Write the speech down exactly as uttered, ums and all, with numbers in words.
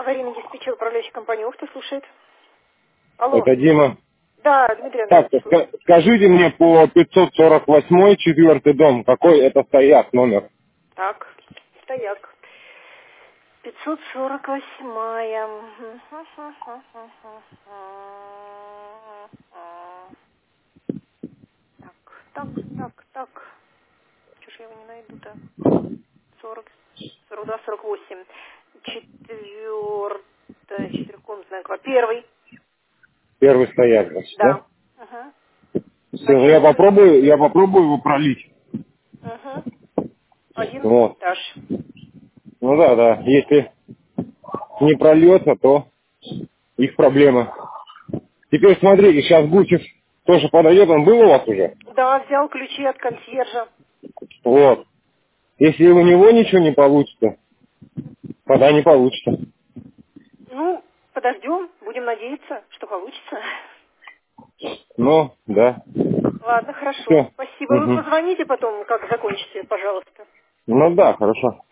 Аварийный диспетчер, управляющий компанией «Ухта» слушает. Алло. Это Дима. Да, Дмитрий Так, Андреевич, слушает. ска- скажите мне по пятьсот сорок восемь четвертый дом, какой это стояк номер? Так, стояк. пятьсот сорок восьмая. Так, так, так, так. Чего ж я его не найду-то? сорок, сорок два, сорок восемь. Четвертая, четырехкомнатная квартира. Первый. Первый стояк, значит, да? Да. Угу. Всё, ну Один я этаж. попробую, я попробую его пролить. Угу. Один Вот. этаж. Ну да, да. Если не прольется, то их проблема. Теперь смотрите, сейчас Гусев тоже подойдет, он был у вас уже? Да, взял ключи от консьержа. Вот. Если у него ничего не получится, тогда не получится. Ну, подождем, будем надеяться, что получится. Ну, да. Ладно, хорошо. Все. Спасибо. Вы Угу. позвоните потом, как закончите, пожалуйста. Ну да, хорошо.